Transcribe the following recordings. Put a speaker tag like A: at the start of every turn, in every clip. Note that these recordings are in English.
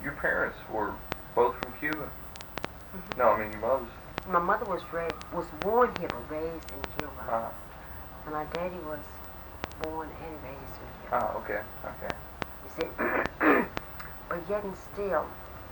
A: your parents were both from Cuba?
B: Mm-hmm.
A: No, I mean your mother's.
B: My mother was born here but raised in Cuba.
A: Ah.
B: And my daddy was born and raised in Cuba.
A: Ah, okay, okay.
B: You see, but yet and still,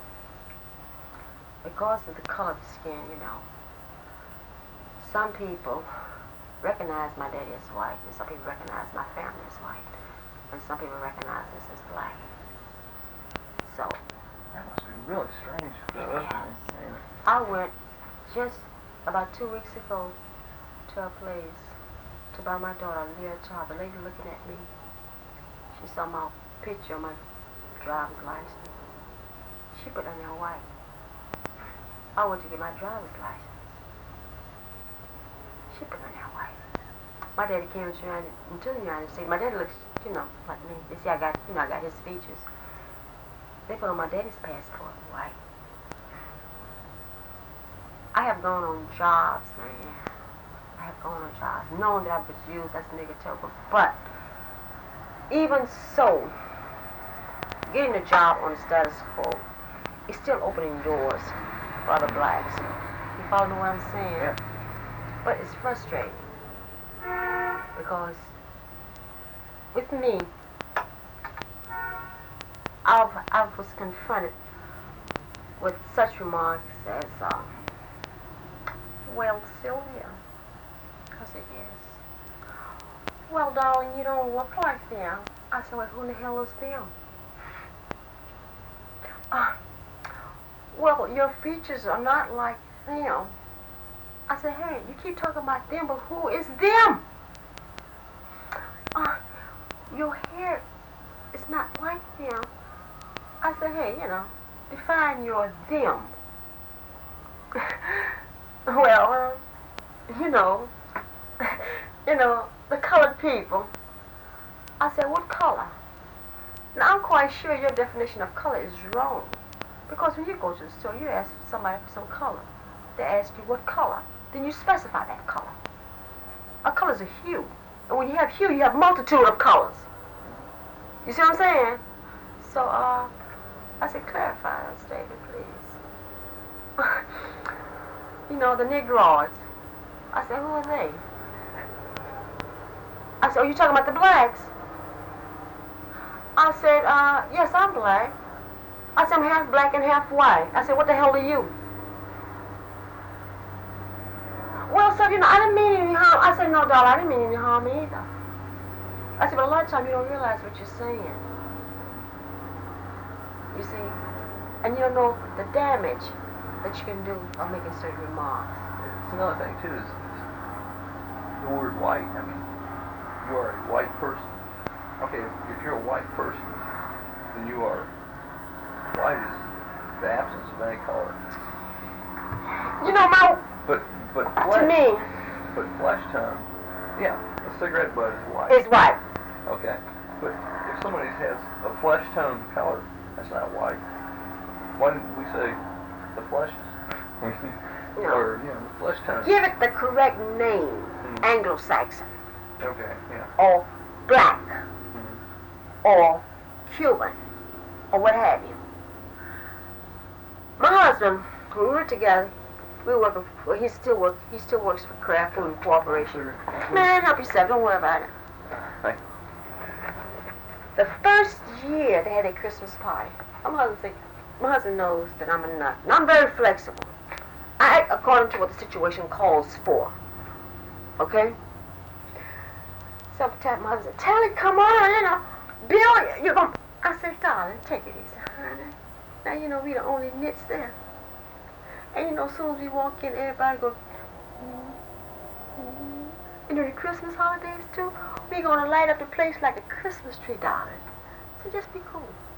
B: because of the color of the skin, you know, some people recognize my daddy as white, and some people recognize my family as white, and some people recognize us as black. So
A: That must be really strange.
B: yes. I went just about 2 weeks ago to a place to buy my daughter a little child. The lady looking at me, she saw my picture of my driver's license. She put on there white. I went to get my driver's license. She put on there white. My daddy came into the United States. My daddy looks, you know, like me. They see I got his features. They put on my daddy's passport white. I have gone on jobs, man. I have gone on jobs, knowing that I was used as negative. But even so, getting a job on the status quo is still opening doors for other blacks. You follow what I'm saying?
A: Yeah.
B: But it's frustrating because with me, I was confronted with such remarks as, well, Sylvia. I said, yes. Well, darling, you don't look like them. I said, well, who in the hell is them? Well, your features are not like them. I said, hey, you keep talking about them, but who is them? Your hair is not like them. I said, hey, you know, define your them. Well, you know, the colored people. I said, what color? Now, I'm quite sure your definition of color is wrong. Because when you go to the store, you ask somebody for some color. They ask you what color. Then you specify that color. A color is a hue. And when you have hue, you have multitude of colors. You see what I'm saying? So, I said, clarify that statement, please. You know, the Negroes. I said, who are they? I said, oh, you talking about the blacks? I said, yes, I'm black. I said, I'm half black and half white. I said, what the hell are you? Well, sir, you know, I didn't mean any harm. I said, no, darling, I didn't mean any harm either. I said, but a lot of times you don't realize what you're saying. You see? And you don't know the damage that you can do by making certain remarks.
A: It's another thing, too, is the word white. I mean, you are a white person. Okay, if you're a white person, then you are, white is the absence of any color.
B: You know,
A: But
B: to me,
A: but flesh tone, yeah, a cigarette butt is white.
B: it's white.
A: Okay, but if somebody has a flesh tone color, that's not white. Why didn't we say the fleshes?
B: No.
A: Or, you know, the flesh tone.
B: Give it the correct name. Anglo-Saxon.
A: Okay, yeah.
B: Or black. Or Cuban. Or what have you. My husband, when we were together, we were working, well, he still works for Kraft Food Corporation. Man, help yourself, don't worry about it.
A: Thank you.
B: The first year they had a Christmas party, my husband knows that I'm a nut, and I'm very flexible. I act according to what the situation calls for. Okay? So I tapped my husband, Tally, come on, you know, Bill, you're going to... I said, darling, take it easy, honey. Now, you know, we the only nits there. And, you know, as soon as we walk in, everybody goes... You know, the Christmas holidays, too, we're going to light up the place like a Christmas tree, darling. So just be cool.